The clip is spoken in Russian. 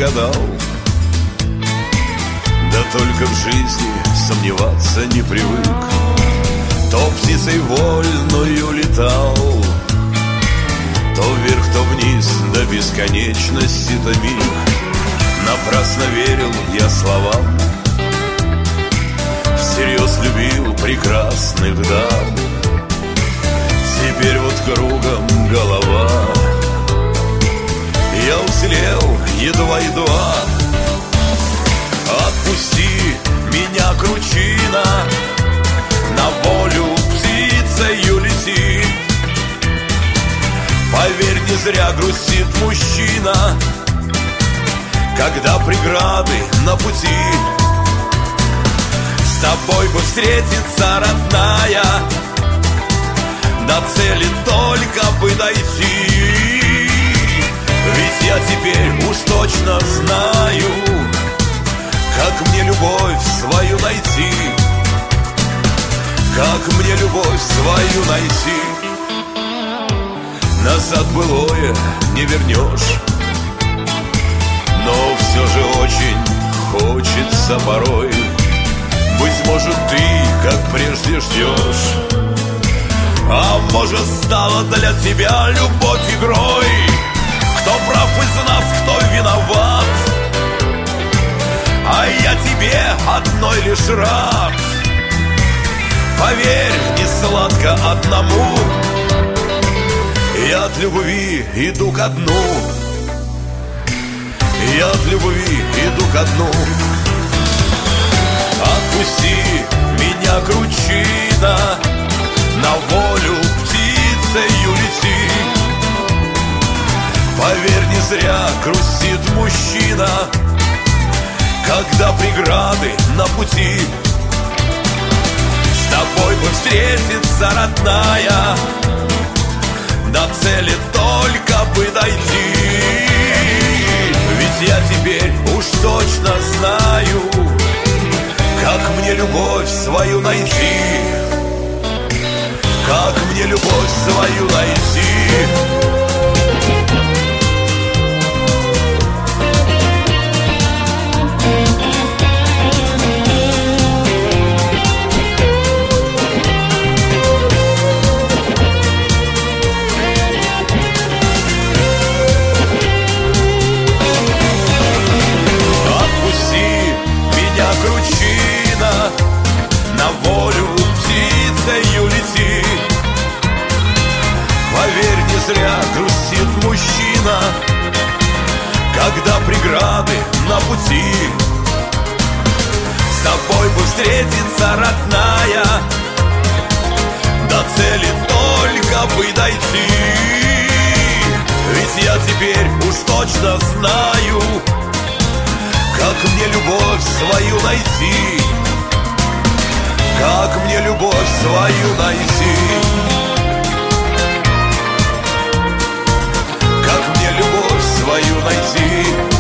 загадал. Да только в жизни сомневаться не привык. То птицей вольною летал, то вверх, то вниз, до бесконечности томил. Напрасно верил я словам, всерьез любил прекрасных дам. Теперь вот кругом голова, я уцелел едва-едва. Отпусти меня, кручина, на волю птицею лети. Поверь, не зря грустит мужчина, когда преграды на пути. С тобой бы встретиться, родная, до цели только бы дойти. Ведь я теперь уж точно знаю, как мне любовь свою найти. Как мне любовь свою найти. Назад былое не вернешь, но все же очень хочется порой. Быть может, ты, как прежде, ждешь, а может, стала для тебя любовь игрой. Кто прав из нас, кто виноват, а я тебе одной лишь рад. Поверь, не сладко одному, я от любви иду ко дну. Я от любви иду ко дну. Отпусти меня, кручина, на волю птицею лети. Поверь, не зря грустит мужчина, когда преграды на пути. С тобой бы встретиться, родная, до цели только бы дойти. Ведь я теперь уж точно знаю, как мне любовь свою найти. Как мне любовь свою найти. Кручина, на волю птицею лети. Поверь, не зря грустит мужчина, когда преграды на пути. С тобой бы встретиться, родная, до цели только бы дойти. Ведь я теперь уж точно знаю, как мне любовь свою найти. Как мне любовь свою найти. Как мне любовь свою найти.